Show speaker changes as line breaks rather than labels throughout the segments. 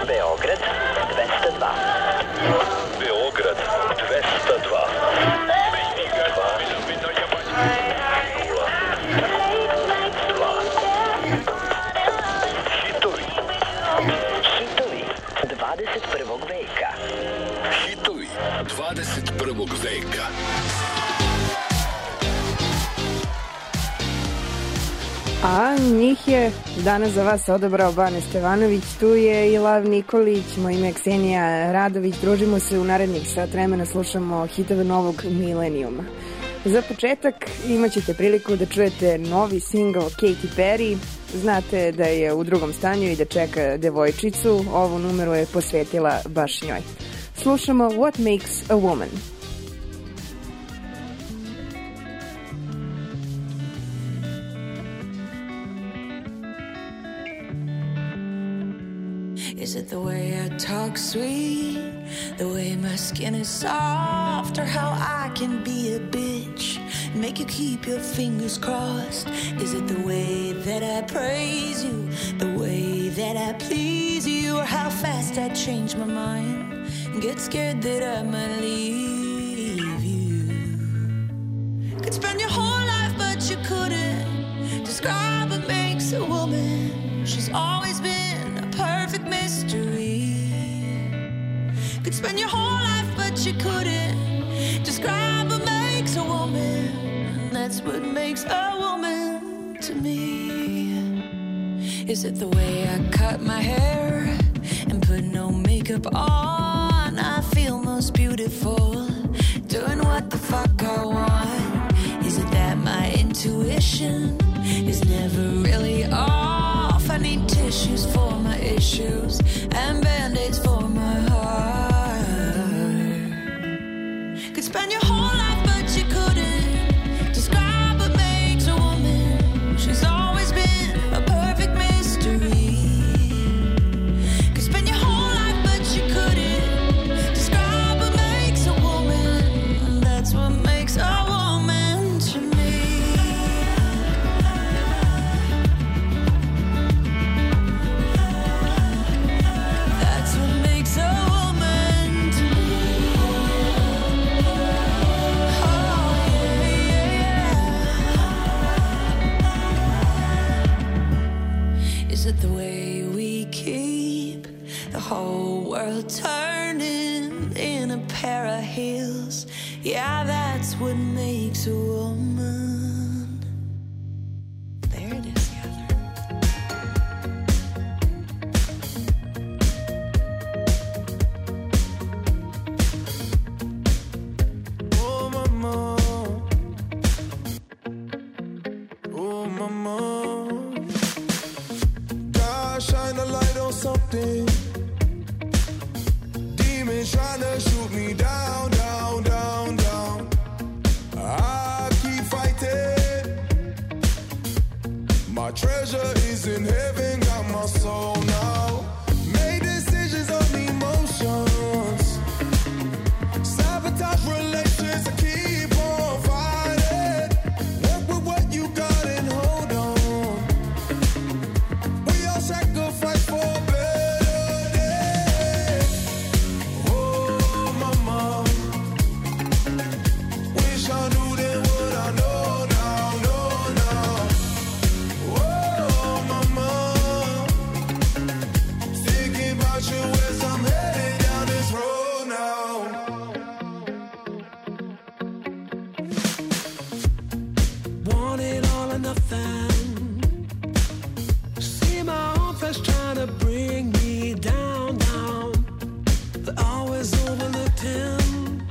Beograd 202.
Beograd 202.
Hitovi 21. veka.
Hitovi 21. veka.
A njih je danas za vas odabrao Bane Stevanović, tu je i Lav Nikolić, moje ime je Ksenija Radović, družimo se u narednih sat vremena, slušamo hitove novog milenijuma. Za početak imat ćete priliku da čujete novi singl Katy Perry, znate da je u drugom stanju i da čeka devojčicu, ovu numeru je posvetila baš njoj. Slušamo What Makes a Woman.
Is it the way I talk sweet, the way my skin is soft, or how I can be a bitch and make you keep your fingers crossed? Is it the way that I praise you, the way that I please you, or how fast I change my mind and get scared that I might leave you? Could spend your whole life but you couldn't describe what makes a woman. She's always been a perfect mystery. Could spend your whole life but you couldn't describe what makes a woman. And that's what makes a woman to me. Is it the way I cut my hair and put no makeup on? I feel most beautiful doing what the fuck I want. Is it that my intuition is never really off? I need tissues for my issues and band-aids for my heart. Could spend your whole life but you couldn't describe what makes a woman. She's always been a perfect mystery. Could spend your whole life but you couldn't describe what makes a woman. That's what makes a woman to me. That's what makes a woman to me. Oh yeah, yeah. Is it the way we keep the whole world turning in a pair of heels? Yeah, that's what makes a woman. There it is,
Oh mama, oh mama, God shine a light on something. Demons trying to shoot me down, down, down, down. I keep fighting. My treasure is in heaven, got my soul now. Made decisions on emotions. Sabotage relations, I keep on fighting. Work with what you got and hold on. We all sacrifice for a better day. Oh, mama, wish I knew then what I know now, know now. Oh, mama, thinking about you as I'm headed down this road now.
Want it all or nothing. See my own flesh trying to bring me down, down. But always overlooked him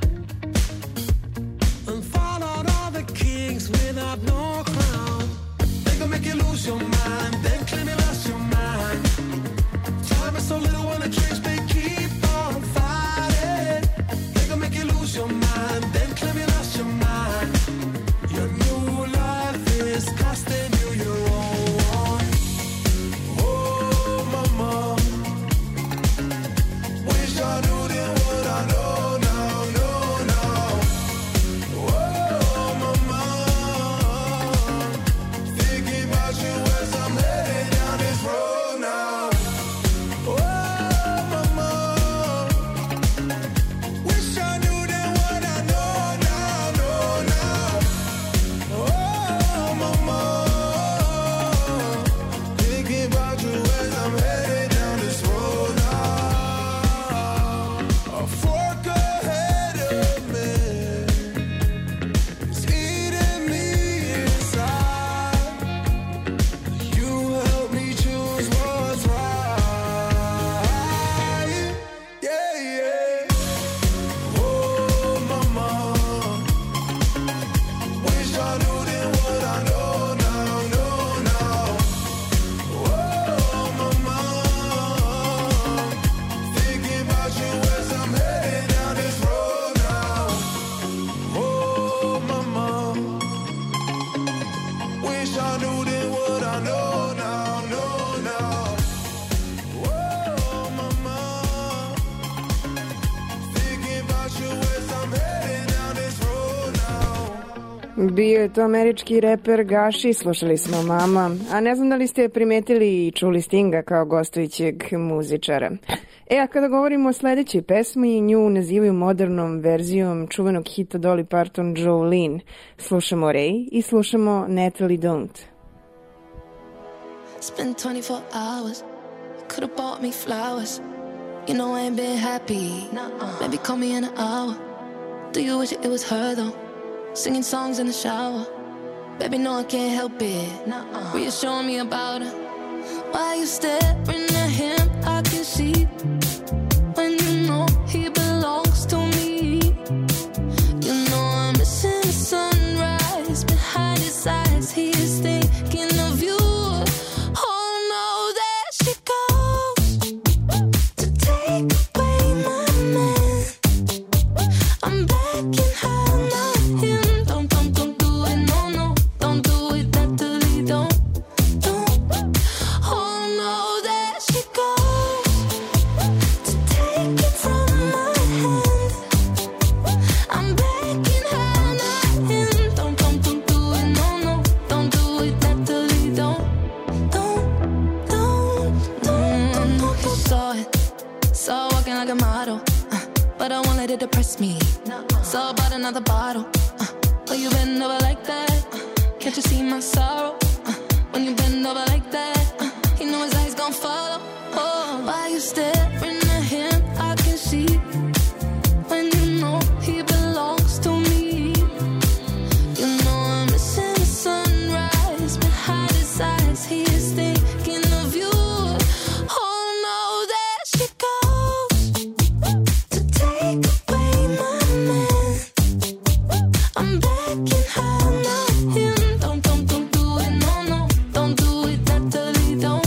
and followed all the kings without no crown. They gon' make you lose your mind, then claim you lost your mind. Time is so little when the drinks they keep on fighting. They gon' make you lose your mind, then claim you lost your mind. Your new life is costing you your own.
Oh, mama, wish I knew then what I know now, know now. Oh, mama, thinking about you as
Bio je to američki reper Gashi, slušali smo Mama, a ne znam da li ste primetili i čuli Stinga kao gostujućeg muzičara. A kada govorimo o sledećoj pesmi, nju nazivaju modernom verzijom čuvenog hita Dolly Parton Jolene. Slušamo Ray i slušamo Natalie Don't.
It's been 24 hours, could have bought me flowers. You know I ain't been happy, maybe call me in an hour. Do you wish it was her though? Singing songs in the shower. Baby, no, I can't help it. Reassuring me about her. Why you staring at him? I can see when you know he belongs to me. You know I'm missing the sunrise behind his eyes. He is thinking of you. Oh no, there she goes to take away my man. I'm begging her. It depressed me. So I bought another bottle. Oh, you bend over like that? Can't you see my sorrow? When you bend over like that, you know his eyes gon' follow. Oh, why you staring at him? I can see when you know he belongs to me. You know I'm missing the sunrise behind his eyes. He is thinking of you. Oh no, there she goes to take away my man. I'm begging her, not him. Don't do it, no, don't do it, Natalie, don't.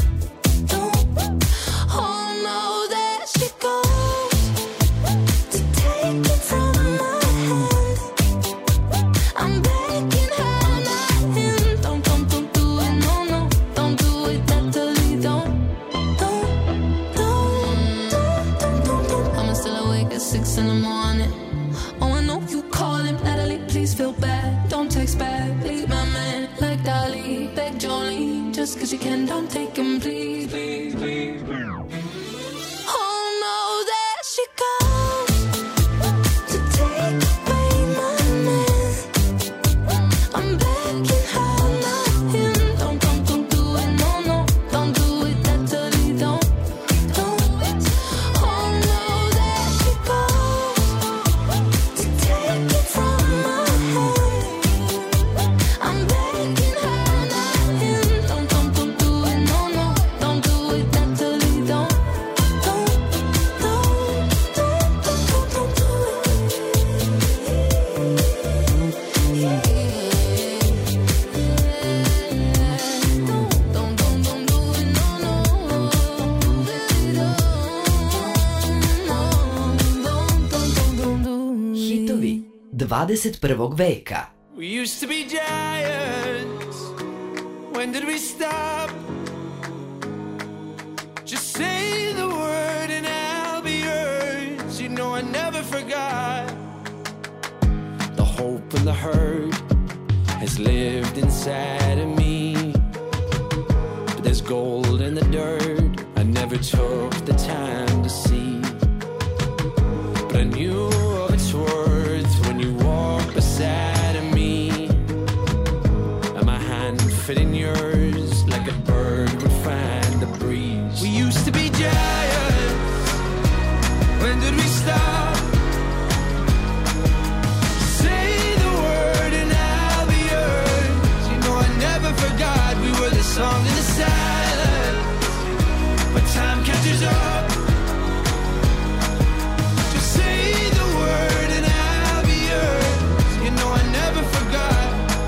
Oh no, there she goes to take it from my hand. I'm begging her, not him. Don't do it, no, don't do it, Natalie, don't. I'm still awake at 6 in the morning. Oh, I know you calling, Natalie, please feel bad. Don't text back, leave my man like Dolly. Beg Jolene, just cause you can, don't take him, please. Oh no, there she goes to take away my man. I'm begging her, not him. Don't do it, no, don't do it, Natalie, don't. Oh no, there she goes to take it from my hand. I'm begging her, not him. Don't do it, no, don't do it, Natalie, don't.
Hitovi 21. veka.
We used to be giants. When did we stop? Just say the word and I'll be yours. You know I never forgot. The hope and the hurt has lived inside of me. But there's gold in the dirt I never took the time to see. But I knew of its worth when you walked beside of me. And my hand fit in yours like a bird would find the breeze. We used to be giants. When did we stop? Say the word and I'll be yours. You know I never forgot we were the song in the silence. But time catches up. Just say the word and I'll be yours. You know I never forgot.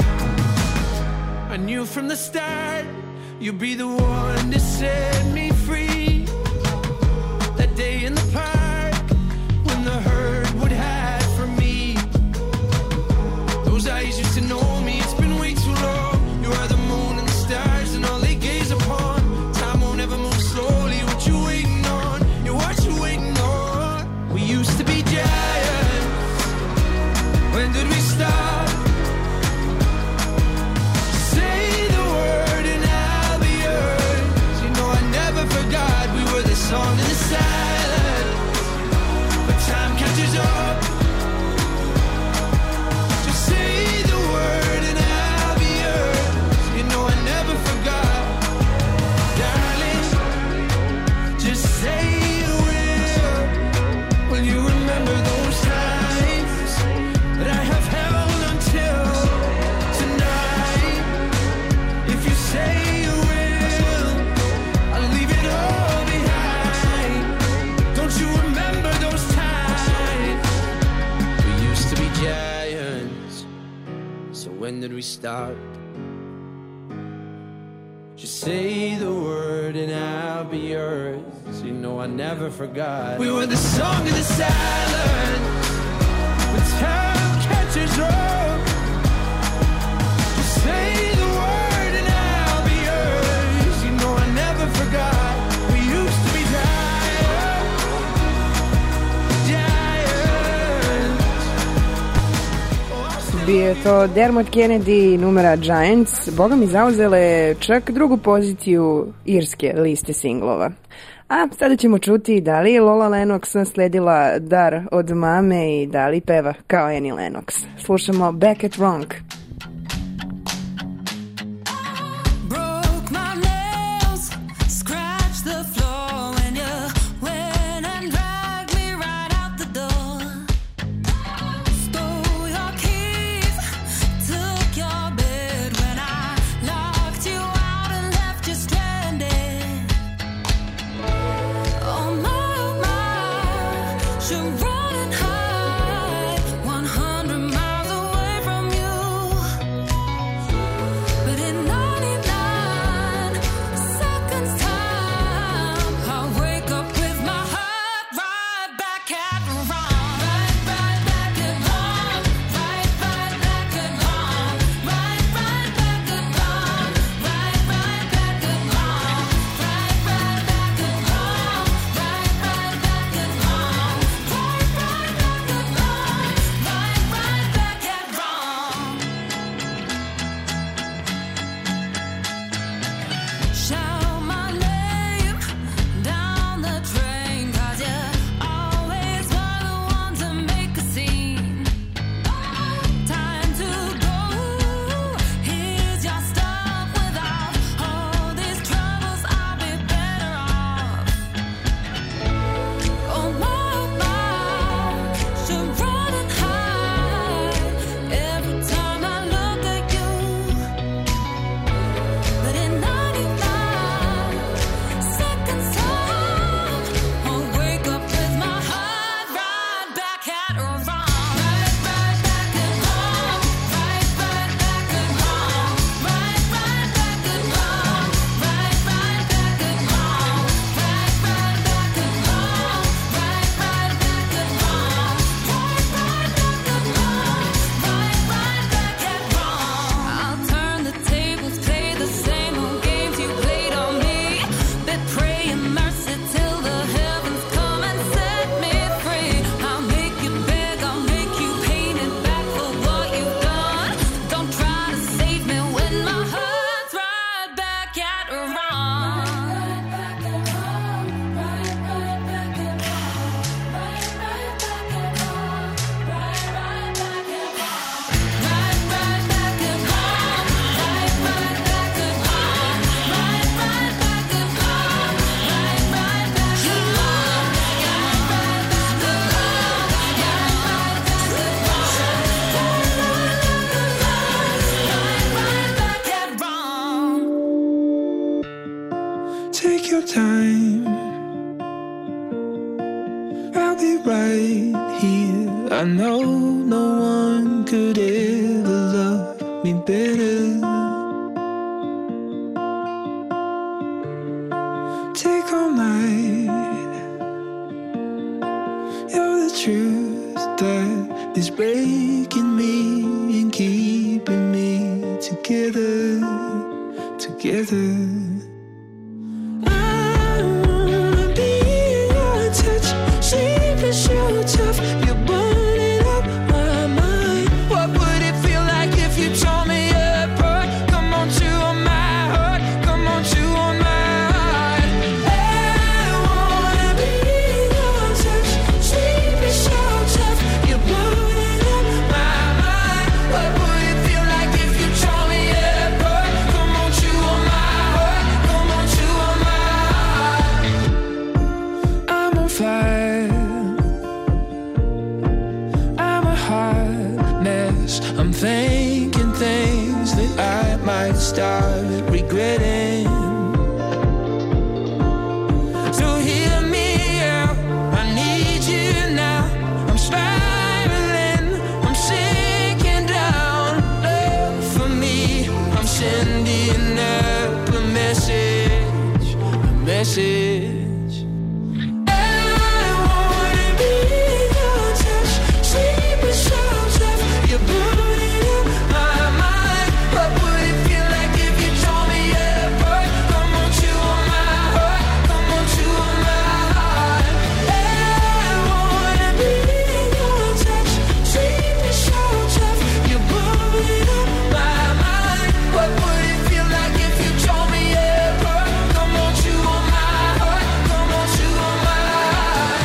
I knew from the start you'd be the one to set me free. That day in the park when the herd would hide from me. Those eyes used to know me, it's been way too long. You are the moon and the stars and all they gaze upon. Time won't ever move slowly, what you waiting on? You what you waiting on? We used to be giants. When did we stop? song in the silence, but time catches up. Just say the word and I'll be yours. You know I never forgot, darling. Just say you will. Will you remember those times that I have held until tonight? If you say you will, I'll leave it all behind. Don't you remember those times? We used to be giants, so when did we start? Just say the word and I'll be yours. You know I never forgot. We were the song of the silence, but time catches up. Just say the word and I'll be yours. You know I never forgot. We used to be giants.
Bio je to Dermot Kennedy, numera Giants, boga mi zauzele čak drugu poziciju irske liste singlova. A sada ćemo čuti da li je Lola Lennox nasledila dar od mame i da li peva kao Annie Lennox. Slušamo Back at Wrong.
Broke my nails, scratched the floor when you went and dragged me right out the door. Stole your keys, took your bed when I locked you out and left you stranded. Oh my, should run and hide 100 miles away from you. But in 99 seconds time, I'll wake up with my heart right back at wrong. Right back at wrong. Right back at wrong. Right back at wrong. Right back at wrong. Right back at wrong. Right back at wrong. Right back at wrong. Right back at wrong. Shout my name down the train, 'cause you always were the one to make a scene. Time to go, here's your stuff. Without all these troubles, I'll be better off. Oh my, should run and hide every time I look at you. But in 99 seconds time, I'll wake up with my heart right back at wrong. Right back at wrong. Right back at wrong. Right back at wrong. Right back at wrong. Right back at wrong. Right back at wrong. Right back at wrong. Right back at wrong. I'll turn the tables, play the same old games you played on me. Been praying mercy till the heavens come and set me free. I'll make you beg, I'll make you pay it back for what you've done. Don't try to save me when my heart's right back at wrong. Right back at wrong. Right back at wrong. Right back at wrong. Right back at wrong. Right back at wrong. Right back at wrong. Right back at wrong. Right back at wrong.
Take your time, I'll be right here. I know no one could ever love me better. Take all night, you're the truth that is breaking me and keeping me together, together. I wanna be your touch, sleepless, you're tough, you're burning up my mind. What would it feel like if you tore me apart? Come on, chew on my heart, come on, chew on my heart. I wanna message. I wanna be your touch, sleep with yourself. You put it in my mind. What would it feel like if you told me ever? Come on, chew on my heart. Come on, chew on my heart. I wanna be your touch, sleep with yourself. You put it in my mind. What would it feel like if you told me ever? Come on, chew on my heart. Come on, chew on my heart.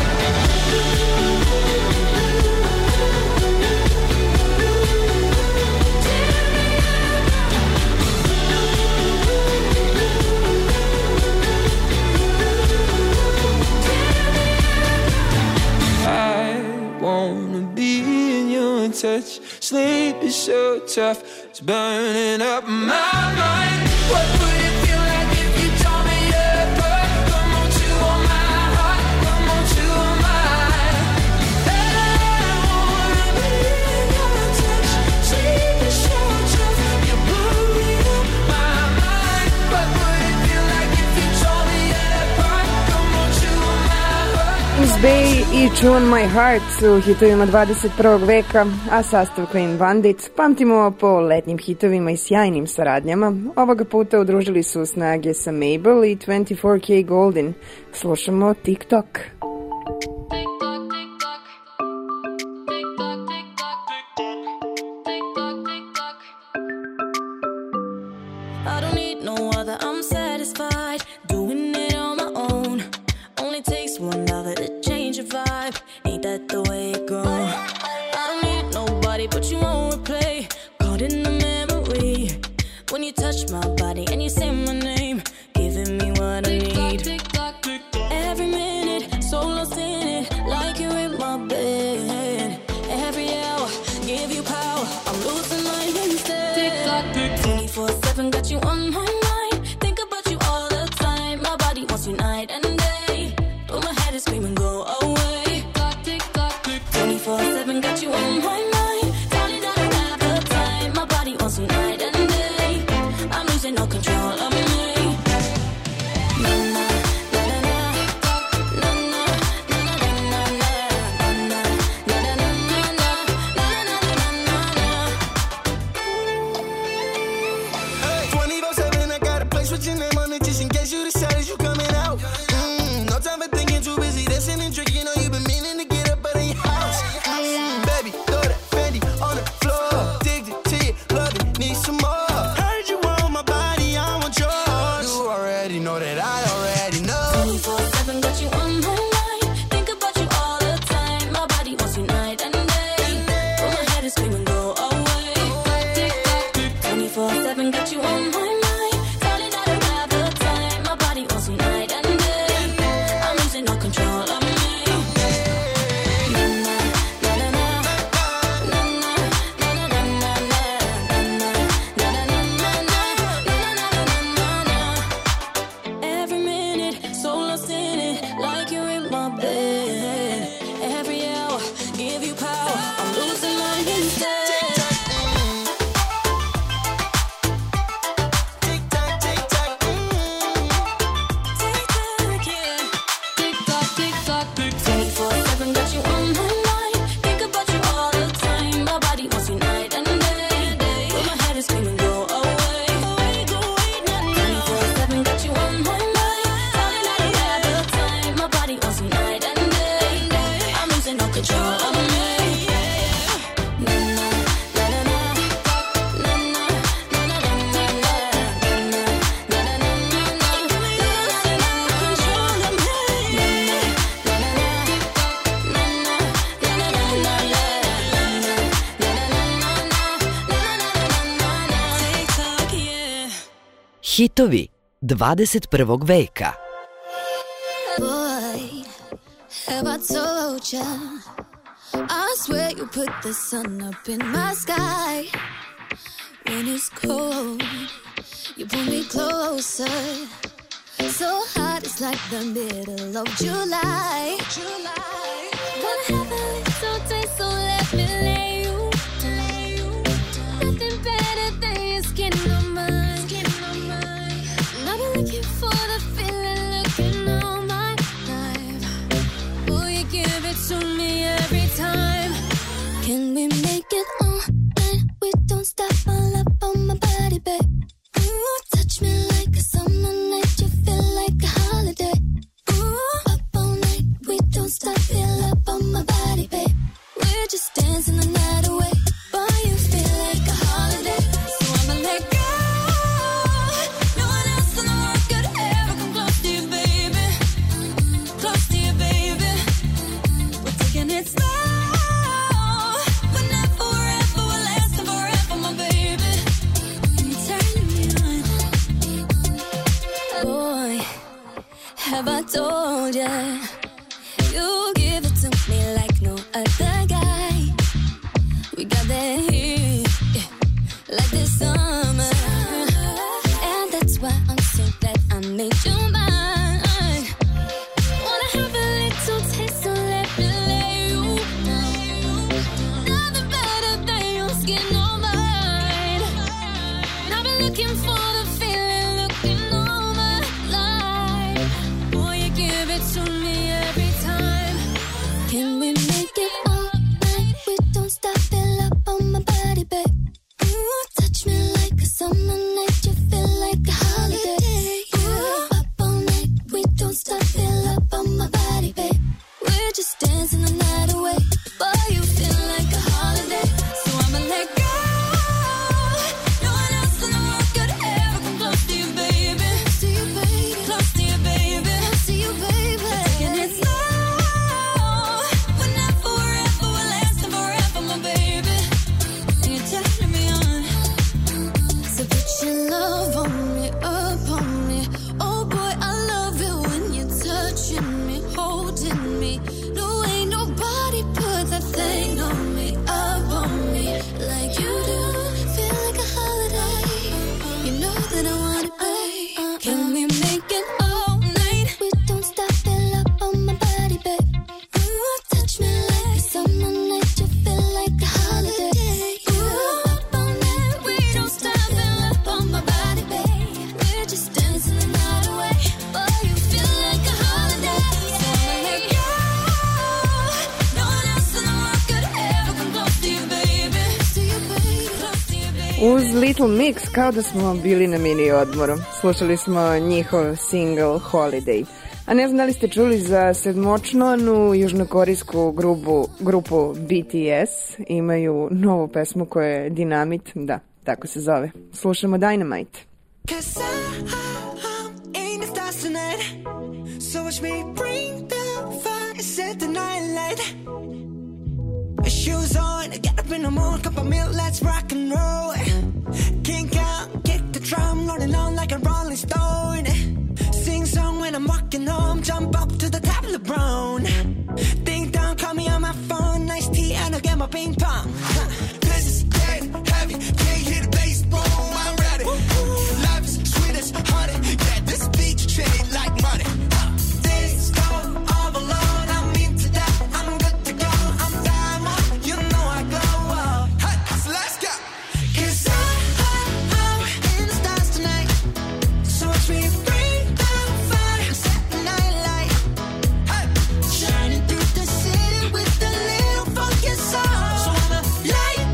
I wanna be in your touch. Sleep is so tough, it's burning up my mind. What would it feel like if you told me ever? Come on, chew on my heart. Come on, chew on my heart. I wanna be in your touch. Sleep is so tough, you're blowing up my mind. What would it feel like if you told me ever? Come on, chew on my heart.
James Bay i Chew on My Heart su hitovima 21. veka, a sastav Clean Bandit pamtimo po letnjim hitovima i sjajnim saradnjama. Ovoga puta udružili su snage sa Mabel i 24K Golden. Slušamo TikTok.
I don't need no other, I'm satisfied doing it on my own. Only takes one lover to change your vibe. Ain't that the way it goes? I don't need nobody but you won't replay. Caught in the memory when you touch my body and you say my name, giving me what I need. Every minute, so lost in it, like you're in my bed. Every hour, give you power, I'm losing my instead. 24/7, got you on my mind. Think about you all the time. My body wants you night and day. But my head is screaming, go away. 24/7, got you on my mind. Darling, I don't have the time. My body wants you night and day. I'm losing no control of me. Na na na na na na na na na na na na na.
24/7, I got a place with your name on it just in case you decided you coming out. No time for thinking, too busy dancing and drinking. Know you've been meaning to get up out of your house. Baby, throw that Fendi on the floor. Addicted to you, love it, need some more. Heard you want my body, I want yours. You already know that I already know.
24/7, got you on my mind. Think about you all the time. My body wants you night and day. But my head is screaming, go away. 24/7, got you on my mind. Darling, I don't have the time. My body wants you night and day. I'm losing no control of me. Na na na na na na na na na na na na na. Every minute, so lost in it, like you're in my bed. Every hour, give you power, I'm losing my instead.
Tick tock, tick tock,
Tick-tock, yeah. Tick-tock, tick-tock. 24/7, got you on my mind. Think about you all the time. My body wants you night and day. But my head is screaming, go away. 24/7, got you on my mind. Darling, I don't have the time. My body wants you night and day. I'm losing no control of me. Na na na na na na na na na na
Hitovi 21. veka.
Boy, have I told ya? I swear you put the sun up in my sky. When it's cold, you pull me closer. So hot, it's like the middle of July. Wanna have a little taste, so let me lay you. Nothing better than your skin on mine. And I've been looking for the feeling, looking give it to me every time. Can we make it all night? We don't stop all up on my body, babe. Ooh, touch me like a summer night. You feel like a holiday. Ooh, up all night. We don't stop, feel up on my body, babe. We're just dancing the night away. Boy, you feel like a holiday. So I'ma let go. No one else in the world could ever come close to you, baby. Close to you, baby. We're taking it slow. We're not forever, we're lasting forever, my baby. And you're turning me on. Boy, have I told ya? You give it to me like no other guy. We got that heat, yeah, like this summer. And that's why I'm so glad I made you mine. Wanna have a little taste, so let me lay you down. Nothing better than your skin on mine. And I've been looking for the feeling, looking all my life. Boy, you give it to me every time. Can we make it all night? We don't stop, fill up on my body, babe. Ooh, touch me like a summer night. You feel like a holiday. Ooh, up all night. We don't stop, fill up on my body, babe. We're just dancing the night away. Boy, you feel like a holiday. So I'ma let go. No one else in the world could ever come close to you, baby. Close to you, baby. Close to you, baby. Close to you, baby. We're taking it slow. We're not forever, we're lasting forever, my baby. And you're turning me on. So put your love on me, up on me. Oh boy, I love it when you're touching me, holding me. No, ain't nobody put that thing on me, up on me, like you do. Feel like a holiday. You know that I want it, babe. Can we make it all night? We don't stop, fill up on my body, babe. Ooh, touch me like a summer night. You feel like a holiday. Ooh, up all night. We don't stop, fill up on my body, babe. We're just dancing the night away. Boy, you feel like a holiday. So I'ma let go. No one else in the world could ever come close to you, baby. Close to you, baby. Close to you, baby.
Uz Little Mix kao da smo bili na mini odmoru. Slušali smo njihov single Holiday. A ne znam da li ste čuli za sedmočlanu južnokorejsku grupu BTS. Imaju novu pesmu koja je Dynamite, da, tako se zove. Slušamo Dynamite.
Cause I'm in the stars tonight. So watch me bring the fire, set the night light. Shoes on, get up in the morning, cup of milk, let's rock and roll. Kink out, kick the drum, rolling on like a rolling stone. Sing song when I'm walking home, jump up to the top of the brown. Ding dong, call me on my phone, nice tea and I'll get my ping pong. This is dead heavy, can't hear the bass, boom, I'm ready. Life is sweet as honey, yeah, this beat trade like money. This go all alone, I'm into that, I'm good to go, I'm diamond, you know I glow. Hey, so let's go. 'Cause I'm in the stars tonight, so watch me bring the fire, set the night light. Hey, shining through the city with a little funky soul. So I'ma light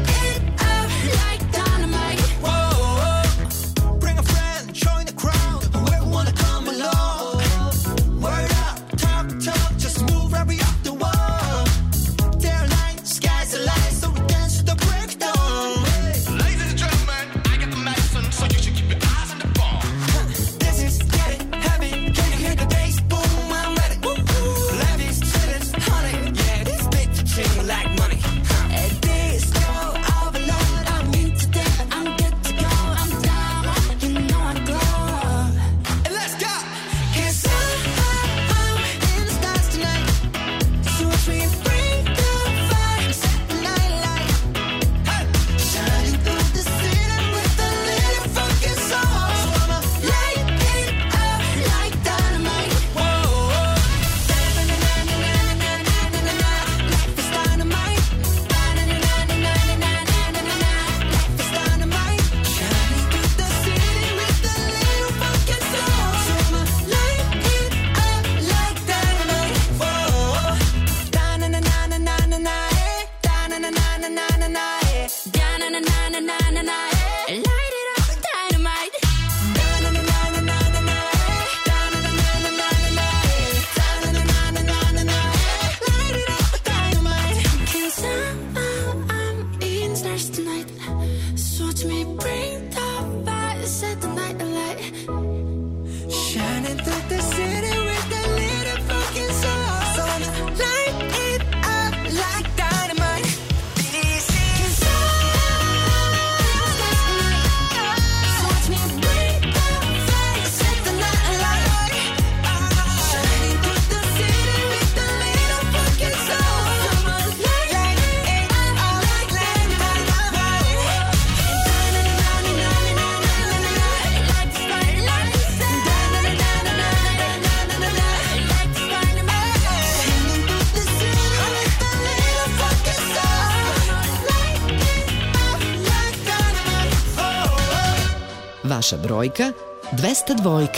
vaša brojka 202.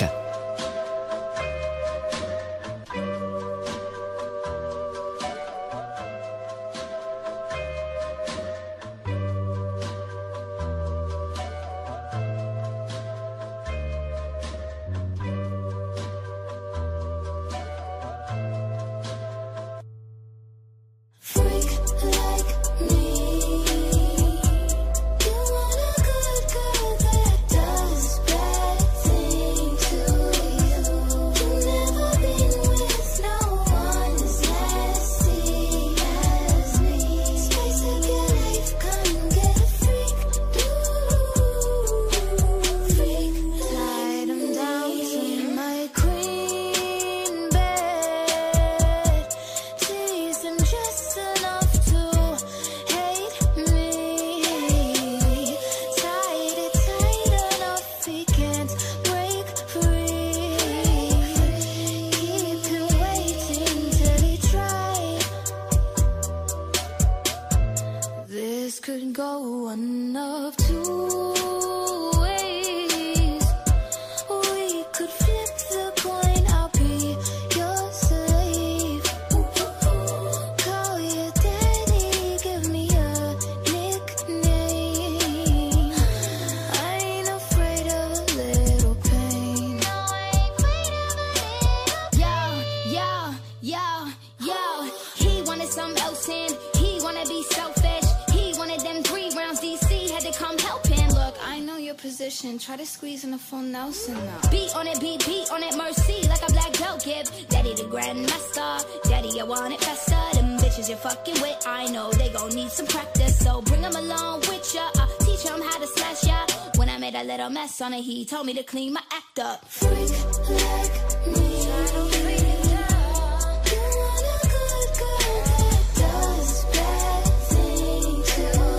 Try to squeeze in a full Nelson now. Beat on it, beat on it, mercy, like a black belt give. Daddy the grandmaster, daddy I want it faster. Them bitches you're fucking with, I know they gon' need some practice. So bring them along with ya, teach them how to slash ya. When I made a little mess on it, he told me to clean my act up. Freak like me, I don't freak it out. You want a good girl that does bad things to you.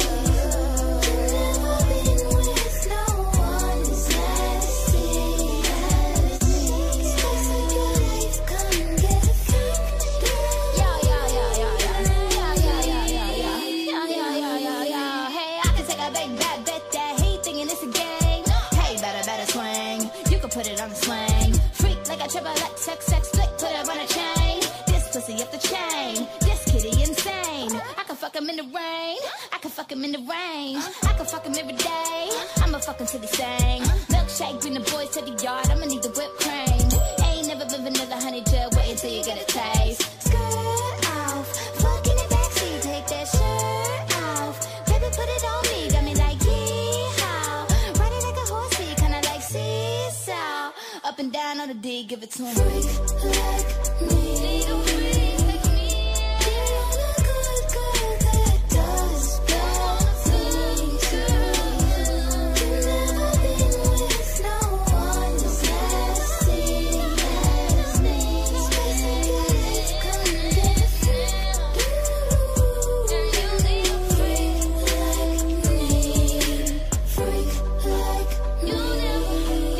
Put it on the swing. Freak like a triple X, flick, put it on a chain. This pussy up the chain. This kitty insane. I can fuck him in the rain. I can fuck him in the rain. I can fuck him every day. I'ma fuck him till he sing. Milkshake, bring the boys to the yard. I'ma need the whipped cream. Ain't never been vanilla, honey, just wait until you get a taste. Skirt off, fuck in the backseat, take that shirt off. Baby, put it on me, got me like yeehaw. Ride it like a horsey, kinda like seesaw. Up and down on the D, give it to him. Freak like me. Little freak like me. You want a good girl that does bad things to you. You've never been with no one as nasty as me. Space in your life, come get a freak. And you need a freak like me. Freak like me. You never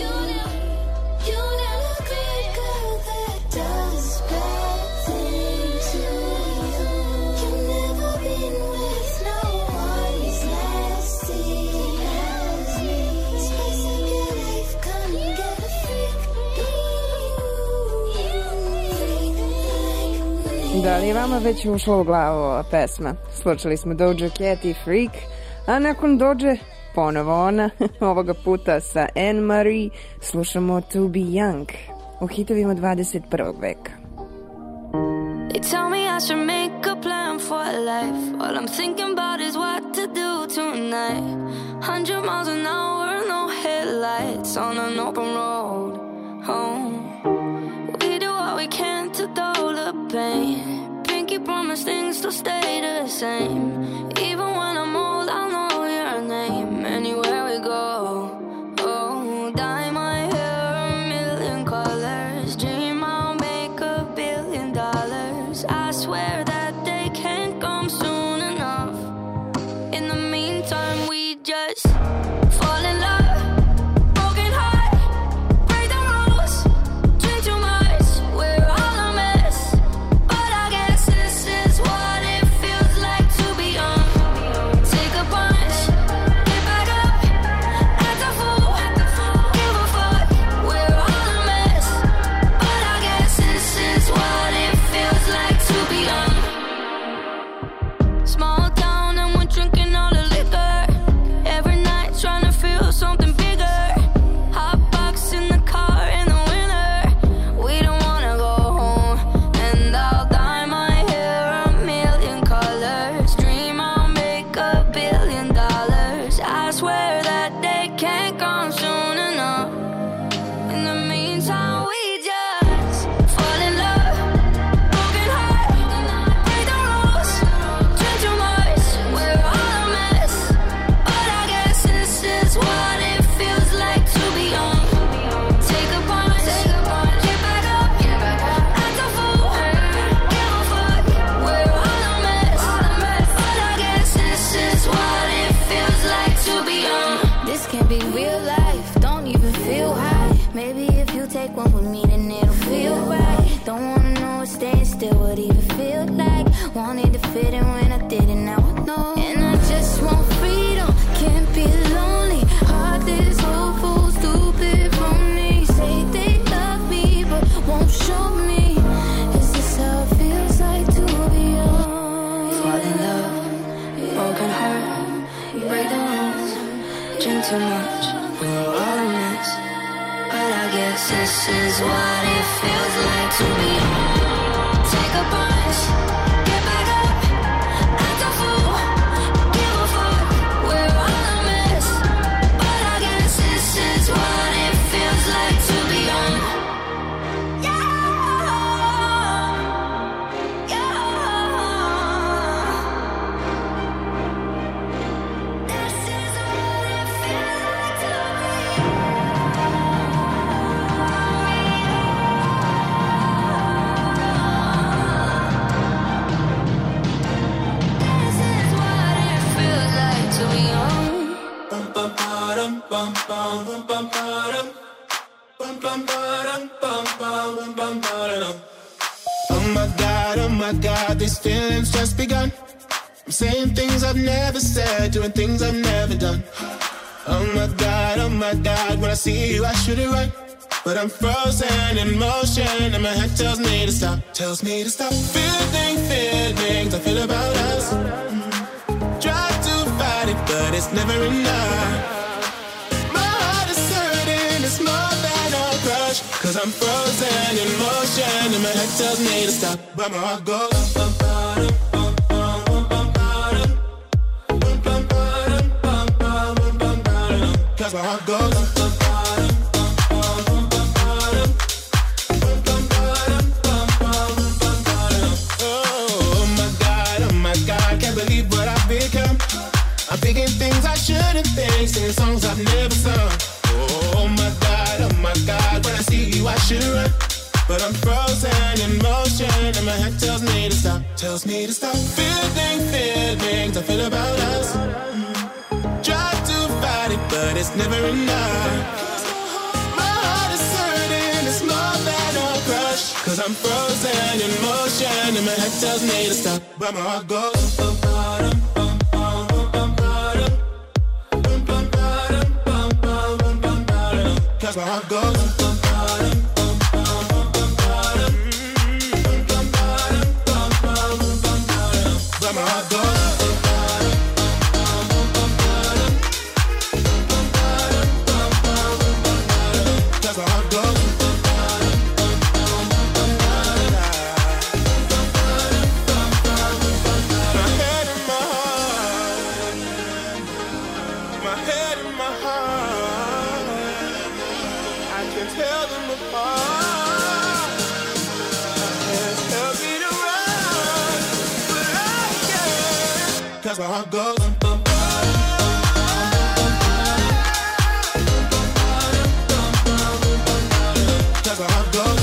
good girl that does bad things to you. You've never been with no one as nasty as me. Space in your life, come get a freak.
Da li je vama već ušla u glavu ova pesma? Slušali smo Doja Cat i Freak, a nakon Doje ponovo ona, ovoga puta sa Anne Marie, slušamo To Be Young u hitovima 21. veka.
They tell me I should make a plan for life. All I'm thinking about is what to do tonight. 100 miles an hour, no headlights on an open road. Oh, we do what we can to dull the pain. Pinky promise things to stay the same. Even when I'm old, I'll know your name. Anywhere we go. Oh, dye my hair a million colors. Dream I'll make $1 billion. I swear that they can't come soon enough. In the meantime, we just fall in love. Broken heart, break the rules. Drink too much, we're all a mess. But I guess this is what it feels like to be young. Take a punch, get back up, act a fool. staying still, what even feel like. Wanted to fit in when I didn't, now I know. And I just want freedom, can't be lonely. Heartless, hopeful, stupid phony. Say they love me, but won't show me. Is this how it feels like to be young? Fall in love, broken heart, you break the rules. Drink too much, we're all a mess. But I guess this is what it feels like to be young. Take a punch, get back up, act a fool, give a fuck, we're all a mess. But I guess this is what it feels like to be young.
Oh my God, these feelings just begun. I'm saying things I've never said, doing things I've never done. Oh my God, when I see you I should it right. But I'm frozen in motion and my head tells me to stop. Tells me to stop. Feelings I feel about us. Try to fight it, but it's never enough. My heart is hurting, it's more than a crush. Cause I'm frozen in motion and my head tells me to stop. But my heart goes cause my heart goes. Oh my God, can't believe what I've become. I'm thinking things I shouldn't think, singing songs I've never sung. Oh my God, when I see you I should run. But I'm frozen in motion and my head tells me to stop. Tells me to stop. Feelings I feel about us. Try to fight it, but it's never enough. My heart is hurting, it's more than a crush. Cause I'm frozen in motion and my head tells me to stop. But my heart goes. Cause my heart goes. But my heart goes. Cause my heart goes. My head and my heart. My head and my heart. I can tell them apart. My hands tell me to run, but I can't. Cause my heart goes. Cause my heart goes.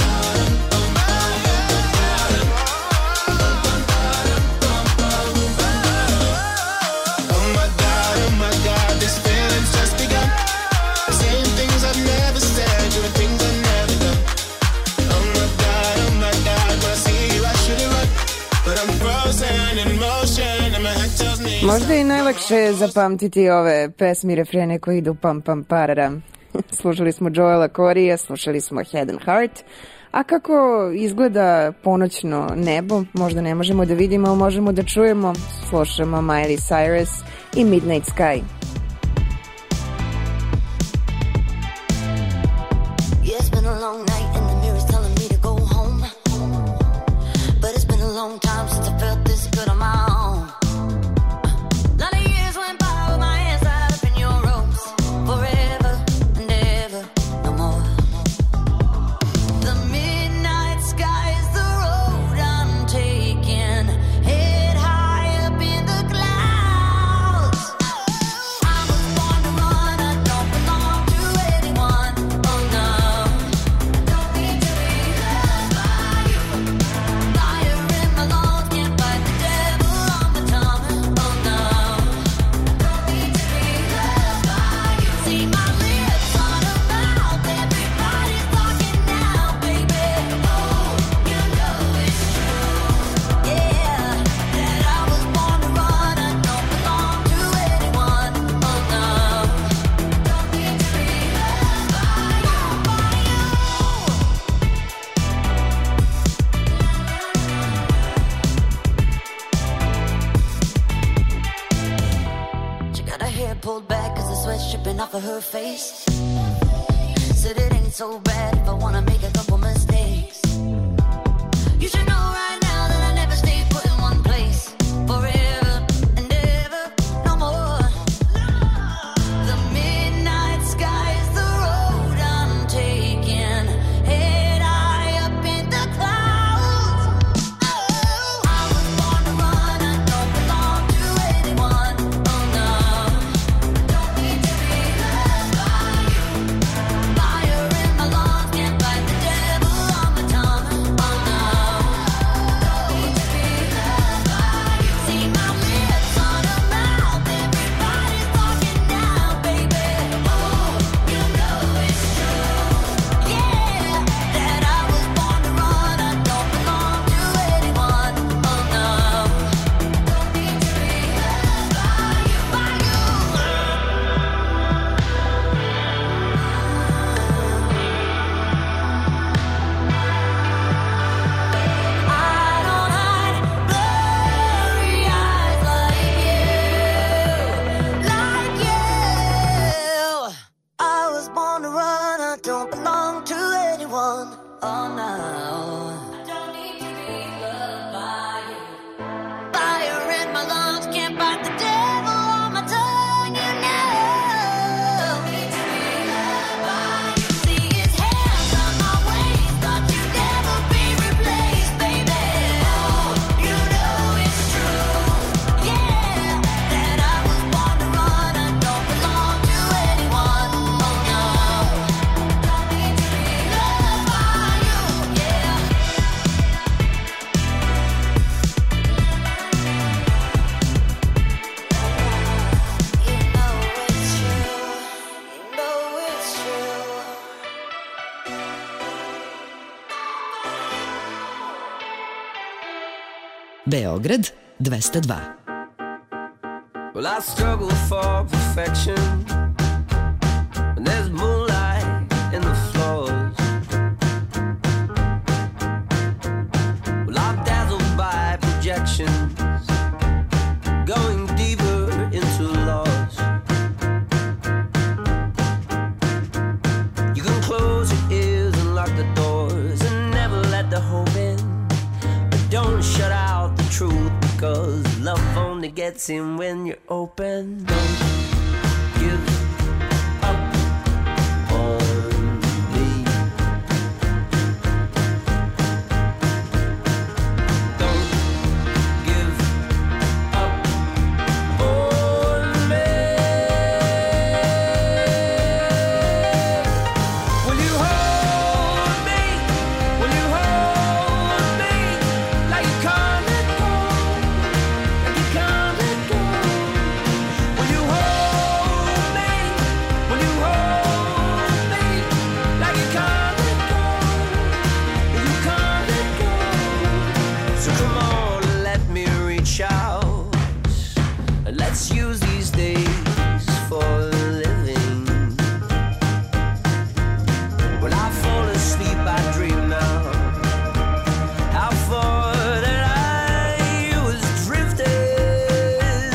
Oh my God, this feeling's just begun. Saying things I've never said, doing things I've never done. Oh my God, when I see you I should it right. But I'm frozen in motion and my head tells me.
Možda je najlakše zapamtiti ove pesmi, refrene koji idu pam pam pararam. Slušali smo Joela Corrija, slušali smo Head and Heart. A kako izgleda ponoćno nebo, možda ne možemo da vidimo, ali možemo da čujemo. Slušamo Miley Cyrus i Midnight Sky.
Yeah, it's been a long night and the mirror's telling me to go home. But it's been a long time since I felt this good on my own. Lot of years went by with my hands tied up in your ropes. Forever and ever, no more. The midnight sky is the road I'm taking. Head high up in the clouds.
dripping off of her face. Said it ain't so bad if I wanna make a couple mistakes. You should know right now that I never stay put in one place forever and ever, no more. The midnight sky is the road I'm taking, head high up in the clouds. Oh, I was born to run, I don't belong to anyone. Oh no, don't need to be loved by you. Fire in my lungs, can't fight the devil on my tongue. Oh no, don't need to be loved by you. See my lips on a mouth, everybody's talking now, baby. Oh, you know it's true, yeah, that I was born to run, I don't belong to anyone. Oh no, don't need to be loved by you, I don't hide blurry eyes like you. I was born to run, I don't belong to anyone. Oh no, don't need to be loved by you. Fire in my lungs, can't fight the devil on my tongue. You know, don't need to be loved by you. See his hands on my waist, thought you'd never be replaced, baby. Oh, you know it's true, yeah, that I was born to run, I don't belong to anyone. Oh no, don't need to be loved by you, yeah. You know it's true, you know it's true.
Beograd 202.
Well, I struggle for perfection, and there's moonlight in the floors. Well, I'm dazzled by projections, going deeper into loss. You can close your ears and lock the doors and never let the hope in, but don't shut out the truth, because love only gets in when you're open. Don't give up on me. Don't give up on me. Will you hold me? Will you hold me like you can't let go? Like you can't let go. Will you hold me? Will you hold me like you can't let go? Like you can't let go. So come on, let me reach out, and let's use these days for living. When I fall asleep, I dream now how far that I was drifting.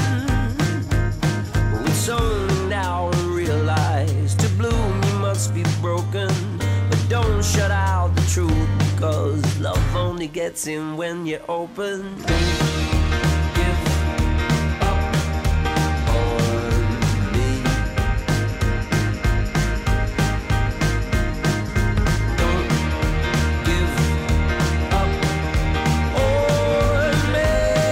It's only now I realize to bloom you must be broken, but don't shut out the truth, because love only gets in when you're open. Give up on me. Don't give up on me.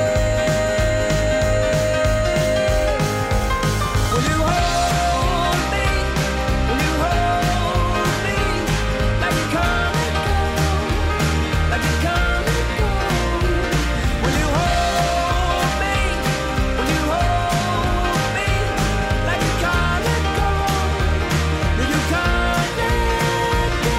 Will you hold me? Will you hold me like you can't let go? Like you can't let go. Will you hold me? Will you hold me like you can't let go? That you can't let go.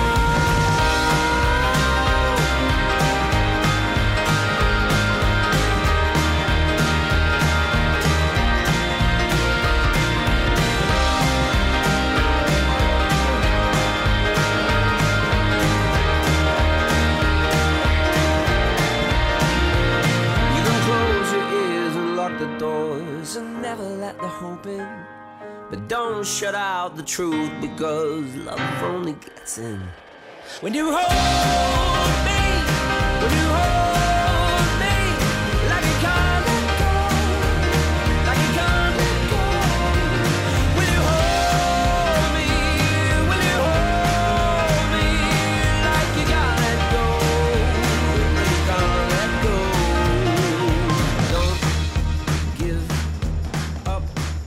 You can close your ears and lock the doors and never let the hope in,
but don't shut out the truth, because love only gets in when you hold me, when you hold me like you can't let go, like you can't let go. Will you hold me, will you hold me like you can't let go, like you can't let go. Don't give up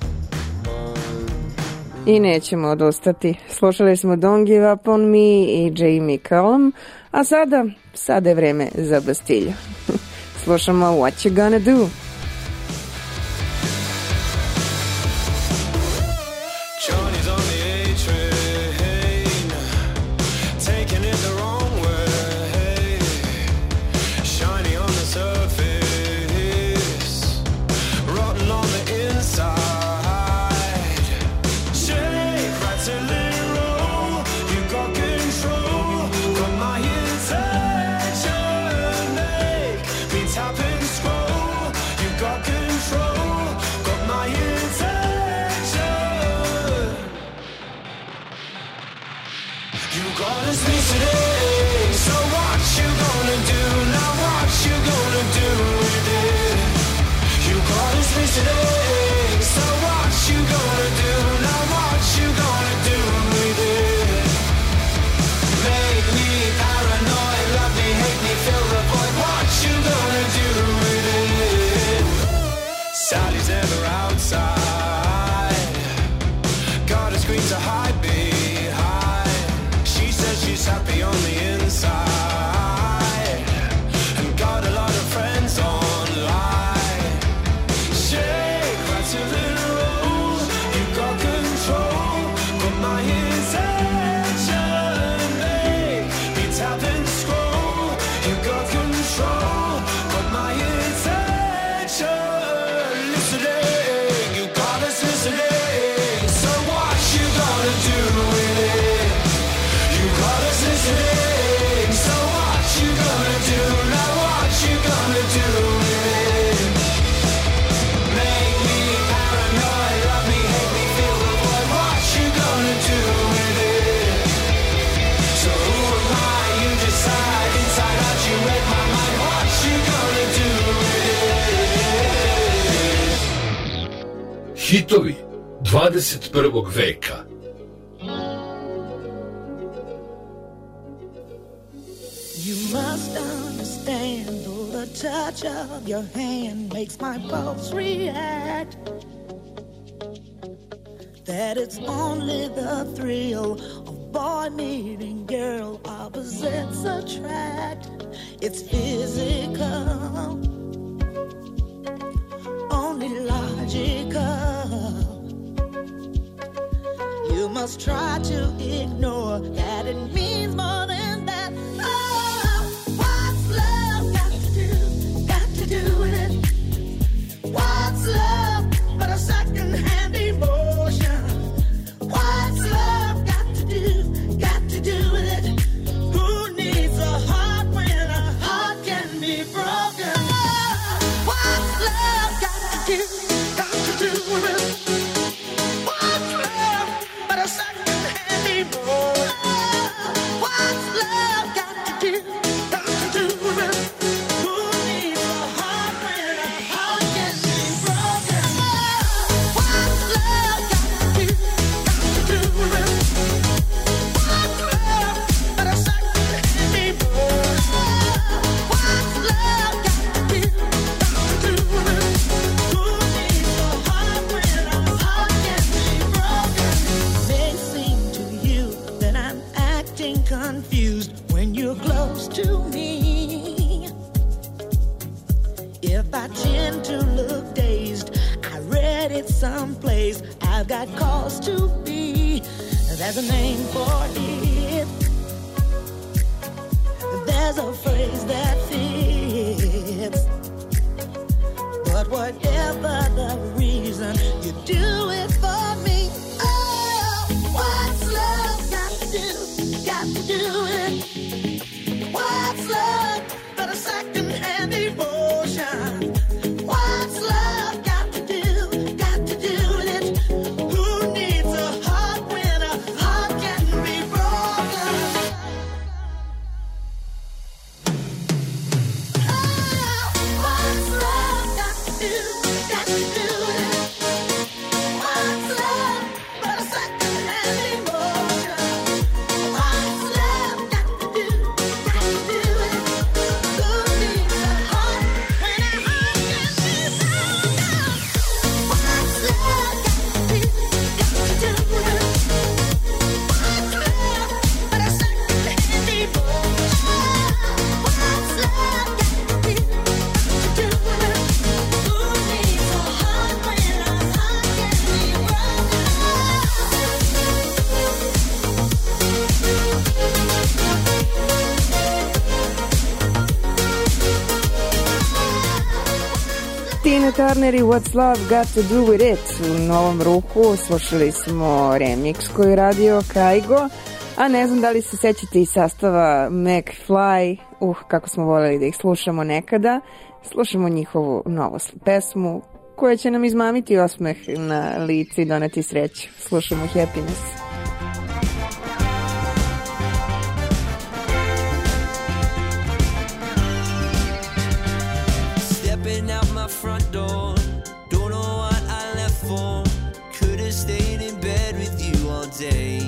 on
I nećemo odustati. Slušali smo Don't Give Up On Me i Jamie Cullum, a sada je vreme za Bastilju. Slušamo What You Gonna Do.
Johnny's on the A train, taking it the wrong way. Shiny on the surface, rotten on the inside. Shake, right till it roll. You got control, got my attention. Make me tap and scroll. You got control, got my attention. You got us today, so what you gonna do? Now what you gonna do with it? You got us today, so what you gonna do? Now what you gonna do with it? Make me paranoid, love me, hate me, fill the void. What you gonna do with it? Sally's never outside, got a screen to hide behind. She says she's happy on the inside, and got a lot of friends online. Shake, right till it rolls. You got control, got my attention. Make me tap and scroll. You got control, got my attention. Listening, you got us listening. So what you gonna do with it? You got us listening. So what you gonna do? Now what you gonna do with it? Make me paranoid, love me, hate me, feel the void. What you gonna do with it? So who am I? You decide. Inside out, you read my mind. What you gonna do with it?
Hitovi 21. veka.
You must understand, though the touch of your hand makes my pulse react, that it's only the thrill of boy meeting girl, opposites attract. It's physical, only logical. You must try to ignore that it means more than that. Oh, what's love got to do with it? What's love but a second-hand emotion? What's love got to do with it? Who needs a heart when a heart can be broken? Oh, what's love got to do with it? What's love but a second-hand emotion? What's love got to do with it? Who needs a heart when a heart can be broken? What's love got to do with it? What's love but a second-hand emotion? What's love got to do with it? Who needs a heart when a heart can be broken? May seem to you that I'm acting confused when you're close to me. If I tend to look dazed, I read it someplace. I've got cause to be. There's a name for it. There's a phrase that fits. But whatever the reason, you do it for me. Oh, what's love got to do with it? What's love but a second-hand emotion? What's love got to do with it? Who
Tina Turner i What's Love Got To Do With It. U novom ruhu slušali smo remix koji je radio Kaigo, a ne znam da li se sećate i sastava McFly, kako smo voljeli da ih slušamo nekada. Slušamo njihovu novu pesmu koja će nam izmamiti osmeh na lici i doneti sreću. Slušamo Happiness.
Stepping out my front door, don't know what I left for. Could have stayed in bed with you all day.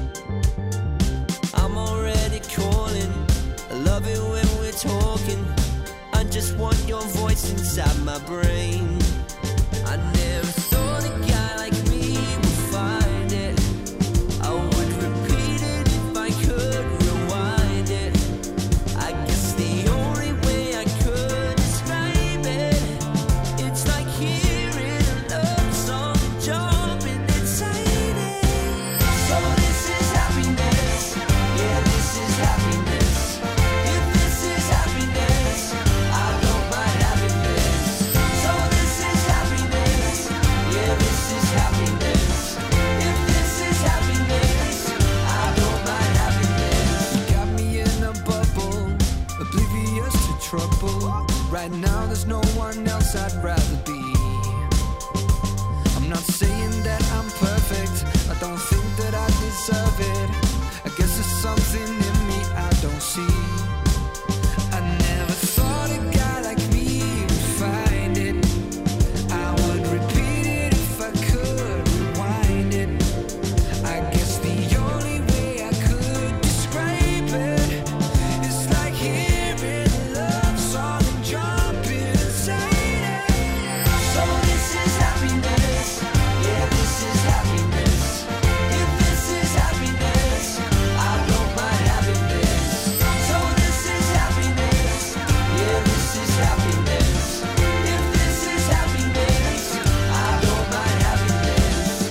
I'm already calling, I love it when we're talking. I just want your voice inside my brain. I never thought a guy like me would find it. I would repeat it if I could rewind it. I guess the only way I could describe it, it's like hearing a love song jumping inside it. So this is happiness, yeah, this is happiness. If this is happiness, I don't mind having this. So this is happiness, yeah, this is happiness. If this is happiness, I don't mind having this.
You got me in a bubble, oblivious to trouble. Right now there's no one else I'd rather be. I'm not saying that I'm perfect, I don't think that I deserve it. I guess there's something in me I don't see. I never thought a guy like me would find it. I would repeat it if I could rewind it. I guess the only way I could describe it is like hearing a love song and jumping inside it.
So this is happiness, yeah, this is happiness. If this is happiness, I don't mind having this. So this is happiness, yeah, this is happiness. If this is happiness, I don't mind having this.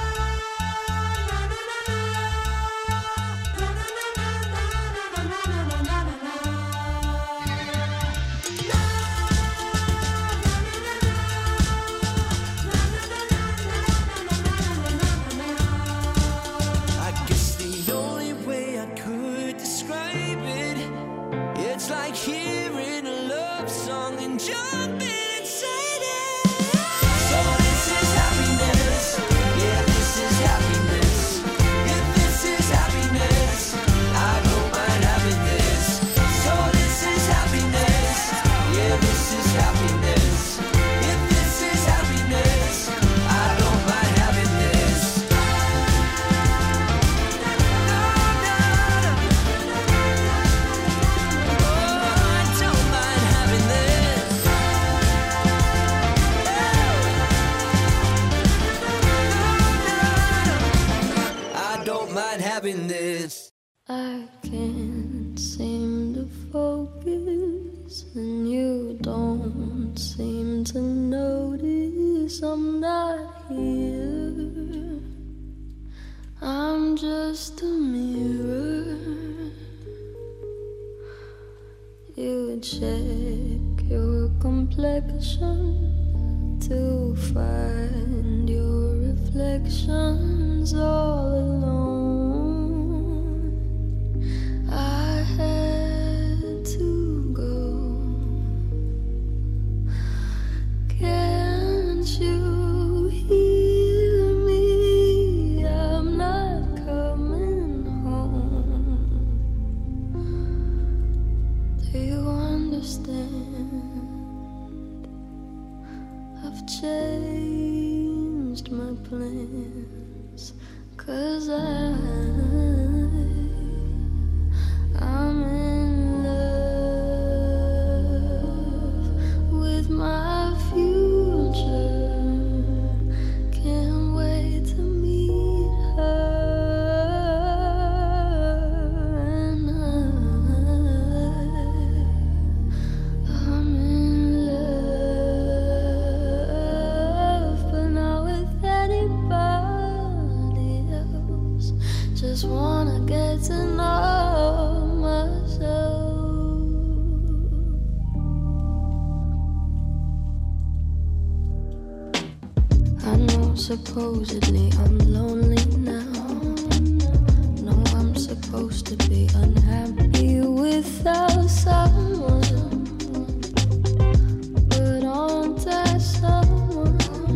I guess the only way I could describe it, it's like hearing a love song and jumping inside it. So this is happiness, yeah, this is happiness. If this is happiness, I don't mind having this. So this is happiness, yeah, this is happiness. If this is happiness, I don't mind having this. I don't mind having this.
I can't seem to focus, and you don't seem to notice I'm not here. I'm just a mirror. You check your complexion to find your reflections all alone. I had to go. Can't you hear me? I'm not coming home. Do you understand? I've changed my plans, 'cause I'm in love with my future. Can't wait to meet her, and I'm in love, but not with anybody else. Just wanna I know supposedly I'm lonely now. No, I'm supposed to be unhappy without someone, but aren't I someone?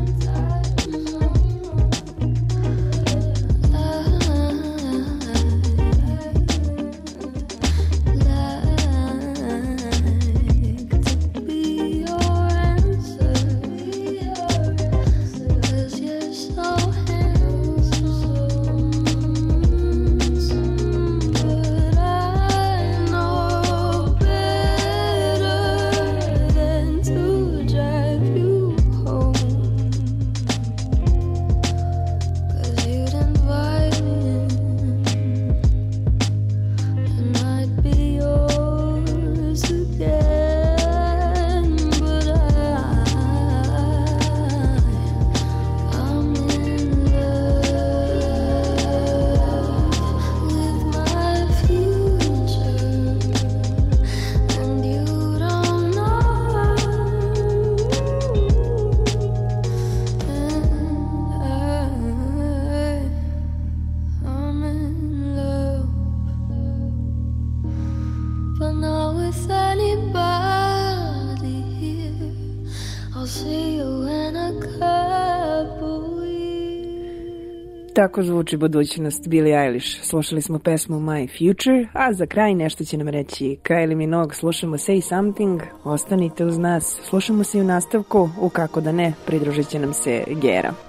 Tako zvuči budućnost Billie Eilish. Slušali smo pesmu My Future, a za kraj nešto će nam reći Kylie Minogue. Slušamo Say Something, ostanite uz nas. Slušamo se i u nastavku, u Kako da ne, pridružit će nam se Gera.